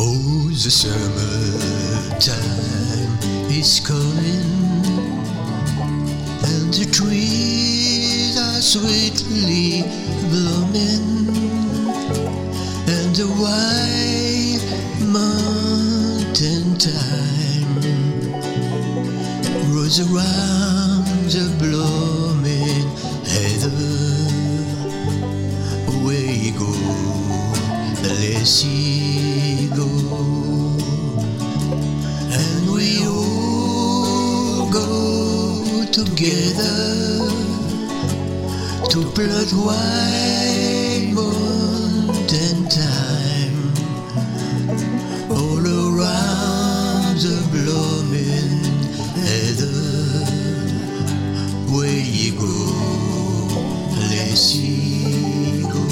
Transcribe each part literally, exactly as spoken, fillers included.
Oh, the summertime is coming, and the trees are sweetly blooming, and the white mountain thyme grows around the blooming heather. Away you go, let's go, and we all go together to pluck white mountain thyme all around the blooming heather. Where you go, let's go.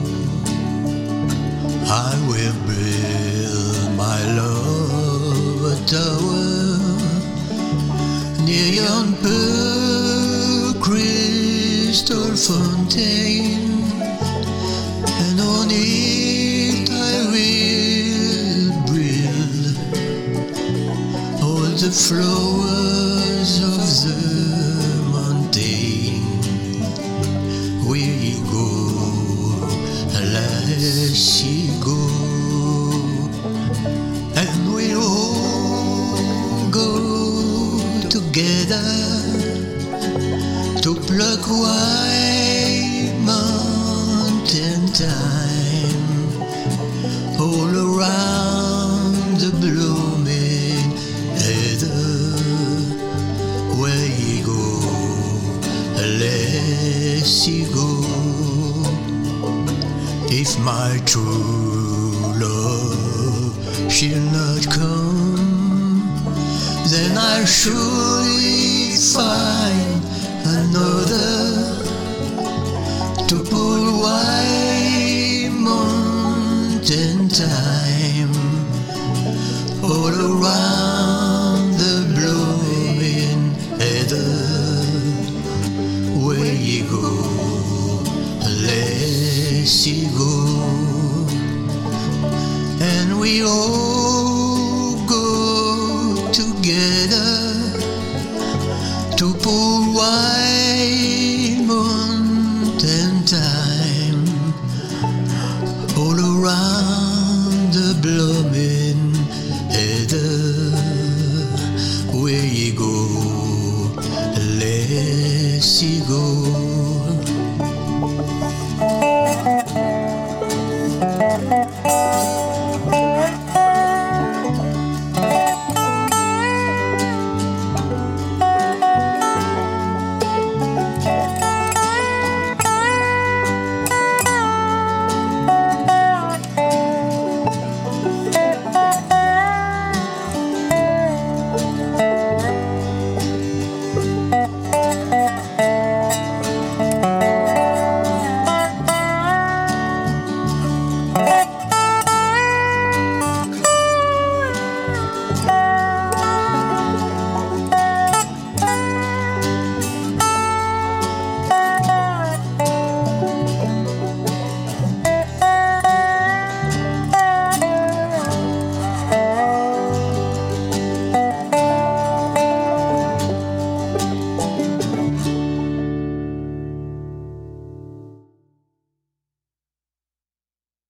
I will build my love a tower near yon pearl crystal fountain, and on it I will build all the flowers of the mountain. Where you go, let's go, and we all go together to pluck white mountain thyme all around the blooming heather. Where you go, let's go. If my true love shall not come, then I'll surely find another to pull white mountain thyme all around the blooming heather. Where you go, let's go, and we all